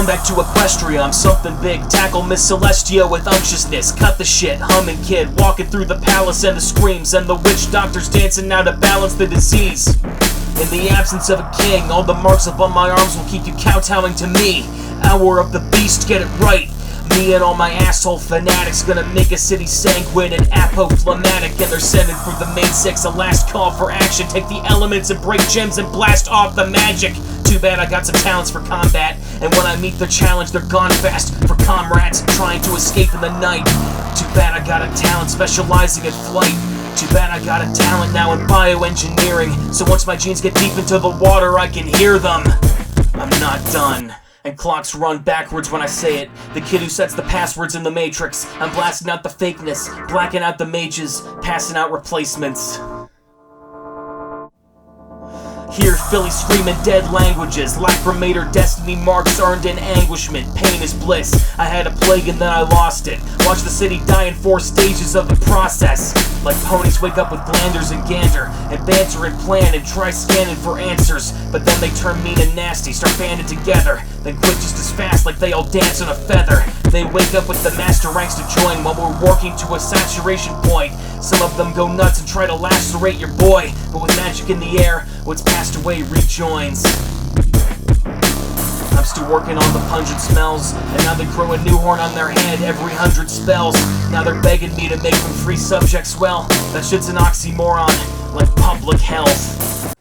Going back to Equestria, I'm something big. Tackle Miss Celestia with unctuousness. Cut the shit, humming kid, walking through the palace and the screams, and the witch doctors dancing now to balance the disease. In the absence of a king, all the marks upon my arms will keep you kowtowing to me. Hour of the beast, get it right. Me and all my asshole fanatics gonna make a city sanguine and apophlegmatic, and they're sending for the main six, a last call for action. Take the elements and break gems and blast off the magic. Too bad I got some talents for combat, and when I meet the challenge they're gone fast. For comrades trying to escape in the night, too bad I got a talent specializing in flight. Too bad I got a talent now in bioengineering, so once my genes get deep into the water I can hear them. I'm not done. And clocks run backwards when I say it. The kid who sets the passwords in the Matrix. I'm blasting out the fakeness, blacking out the mages, passing out replacements. Hear Philly screaming dead languages. Lacrimator destiny marks earned in anguishment. Pain is bliss. I had a plague and then I lost it. Watch the city die in 4 stages of the process. Like ponies wake up with glanders and gander, and banter and plan and try scanning for answers. But then they turn mean and nasty, start banding together, then quit just as fast like they all dance on a feather. They wake up with the master ranks to join while we're working to a saturation point. Some of them go nuts and try to lacerate your boy, but with magic in the air, what's passed away rejoins. I'm still working on the pungent smells, and now they grow a new horn on their head every 100 spells. Now they're begging me to make them free subjects. Well, that shit's an oxymoron, like public health.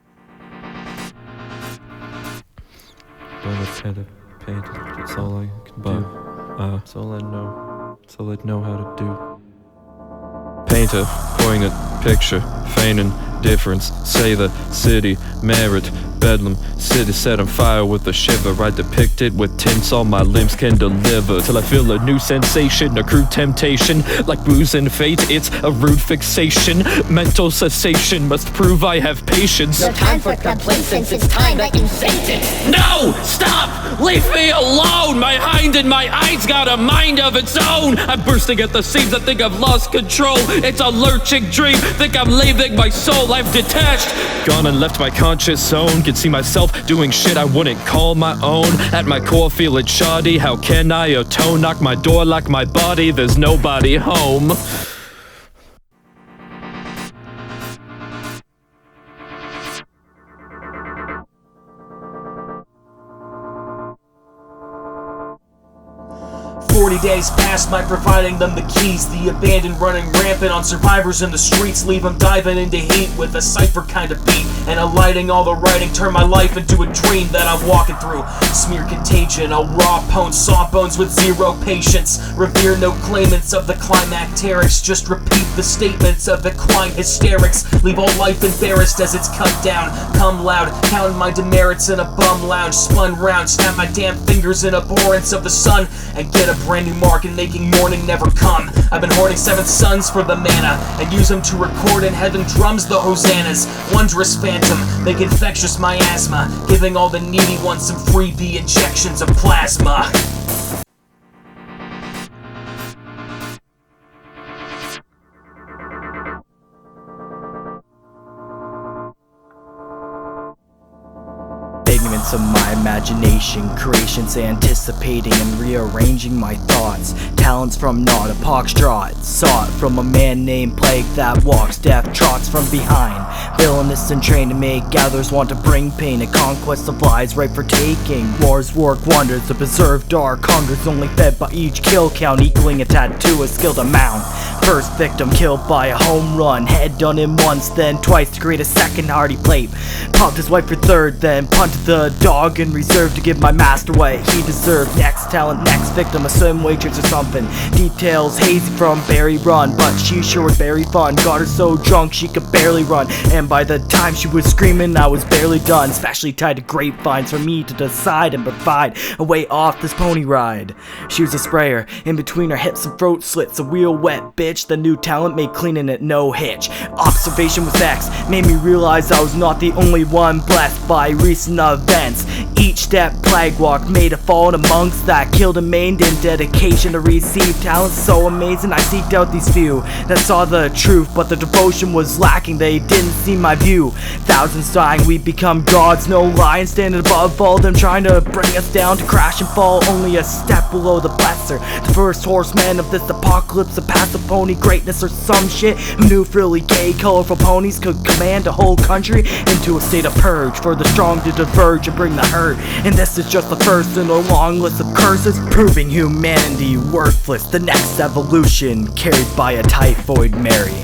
Paint it, that's all I can do. That's all I know. That's all I know how to do. Painter, poignant picture, feigning difference. Say the city, merit, bedlam, city set on fire with a shiver. I depict it with tints all my limbs can deliver, till I feel a new sensation, a crude temptation. Like booze and fate, it's a rude fixation. Mental cessation must prove I have patience. No time for complacence, it's time that you face it. No! Stop! Leave me alone! My hind in my eyes got a mind of its own. I'm bursting at the seams, I think I've lost control. It's a lurching dream, think I'm leaving my soul. I've detached, gone and left my conscious zone. Can see myself doing shit I wouldn't call my own. At my core feel it shoddy, how can I atone? Knock my door, lock my body, there's nobody home. 40 days past my providing them the keys. The abandoned running rampant on survivors in the streets. Leave them diving into heat with a cypher kind of beat, and alighting all the writing. Turn my life into a dream that I'm walking through. Smear contagion, I'll raw pwn sawbones with zero patience. Revere no claimants of the climacterics. Just repeat the statements of equine hysterics. Leave all life embarrassed as it's cut down. Come loud, counting my demerits in a bum lounge. Spun round, snap my damn fingers in abhorrence of the sun, and get a brand new mark in making morning never come. I've been hoarding 7 suns for the mana, and use them to record in heaven drums the hosannas. Wondrous phantom, make infectious my asthma, giving all the needy ones some freebie injections of plasma. Figments of my imagination, creations anticipating and rearranging my thoughts. Talents from naught, a poxtrot sought from a man named Plague that walks, death trots from behind. Villainous and trained to make gatherers want to bring pain. A conquest of lies ripe for taking. Wars work wonders to preserve dark hungers, only fed by each kill count, equaling a tattoo, a skilled amount. First victim killed by a home run, head done in once, then twice to create a second hearty plate. Popped his wife for third, then punted the dog in reserve to give my master what he deserved. Next talent, next victim, a swim waitress or something. Details hazy from Barry Run, but she sure was very fun. Got her so drunk she could barely run, and by the time she was screaming I was barely done. Specially tied to grapevines for me to decide and provide a way off this pony ride. She was a sprayer, in between her hips and throat slits, a real wet bitch bitch. The new talent made cleaning it no hitch. Observation with X made me realize I was not the only one blessed by recent events. Each step plague walk made a fallen amongst that killed and maimed in dedication to receive talent so amazing. I seeked out these few that saw the truth, but the devotion was lacking. They didn't see my view. Thousands dying, we become gods, no lion standing above all them trying to bring us down to crash and fall. Only a step below the blesser, the first horseman of this apocalypse, a passive pony greatness or some shit who knew frilly gay colorful ponies could command a whole country into a state of purge for the strong to diverge and bring the herd. And this is just the first in a long list of curses proving humanity worthless. The next evolution carried by a typhoid Mary.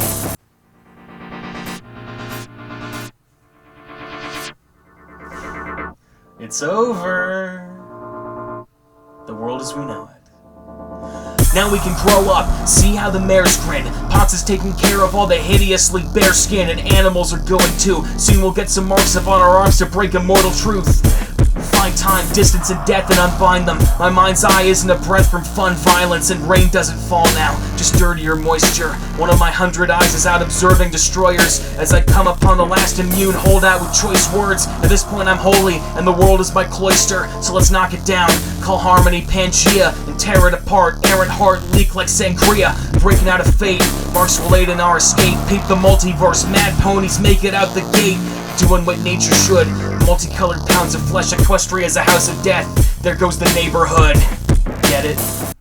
It's over. The world as we know it. Now we can grow up, see how the mares grin. Pox is taking care of all the hideously bare skin, and animals are going too. Soon we'll get some marks up on our arms to break immortal truth. Find time, distance, and death and unbind them. My mind's eye isn't a breath from fun violence, and rain doesn't fall now, just dirtier moisture. One of my 100 eyes is out observing destroyers as I come upon the last immune holdout with choice words. At this point I'm holy, and the world is my cloister, so let's knock it down. Call harmony Pangea and tear it apart. Errant heart leak like sangria, breaking out of fate. Marks will aid in our escape. Peep the multiverse, mad ponies make it out the gate. Doing what nature should. Multicolored pounds of flesh, Equestria's a house of death. There goes the neighborhood. Get it?